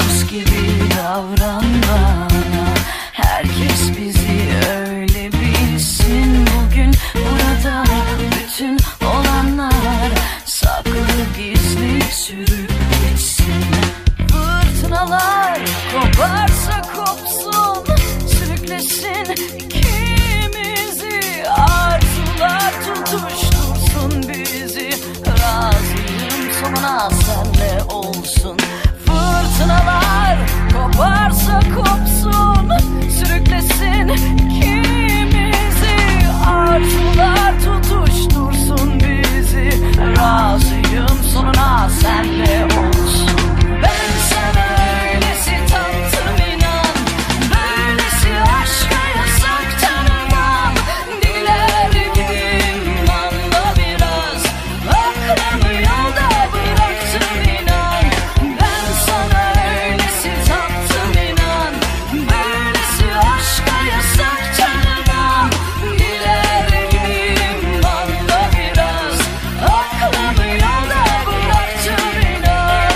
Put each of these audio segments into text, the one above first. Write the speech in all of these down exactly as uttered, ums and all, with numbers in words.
dost gibi davran bana. Herkes bizi öyle bilsin. Bugün burada bütün olanlar saklı gizli sürüp gitsin. Fırtınalar koparsa kopsun, sürüklesin ikimizi. Arzular tutuştursun bizi. Razıyım sonuna senle olsun. Fırtınalar koparsa kopsun, sürüklesin ikimizi. Arzular tutuştursun bizi. Razıyım sonuna senle olsun. Ben sana öylesi tattım inan, böylesi aşka yasak tanımam. Diller gibiyim anla biraz, aklımı yolda bıraktım inan. Ben sana öylesi tattım inan, böylesi aşka yasak tanımam. Diller gibiyim anla biraz, aklımı yolda bıraktım inan.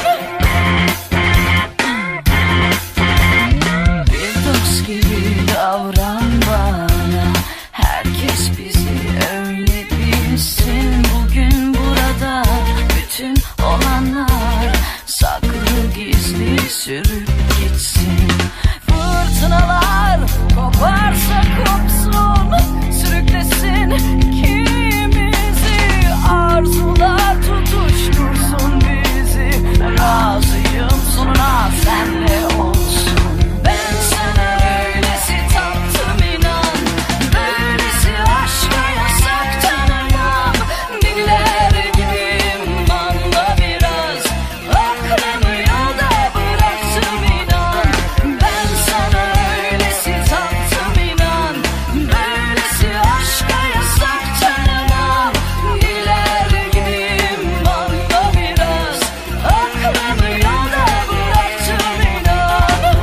Bir dost gibi davran bana. Herkes bizi öyle bilsin. Bugün burada bütün olanlar saklı gizli sürüp gitsin. Fırtınalar koparsa kopsun, sürüklesin ikimizi. Arzular tutuştursun bizi. Razıyım sonuna senle olsun. Ben sana öylesi tattım inan, böylesi aşka yasak tanımam. Diller gibiyim anla biraz, aklımı yolda bıraktım inan. Ben sana öylesi tattım inan, böylesi aşka yasak tanımam. Diller gibiyim anla biraz, aklımı yolda bıraktım inan.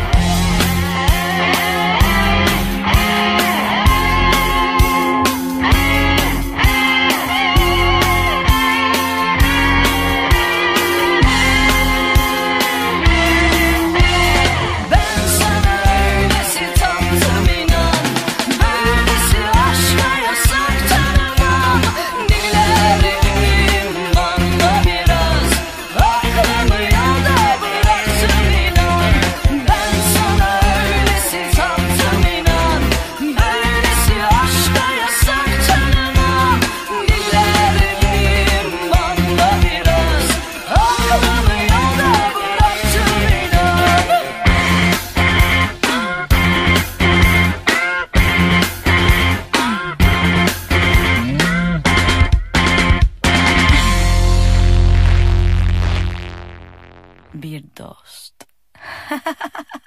Ben sana öylesi tattım inan, böylesi aşka yasak tanımam. Diller gibiyim anla biraz, aklımı yolda bıraktım inan. Ben sana öylesi tattım inan, böylesi aşka yasak tanımam. Diller gibiyim anla biraz, aklımı yolda bıraktım inan. Bir dost.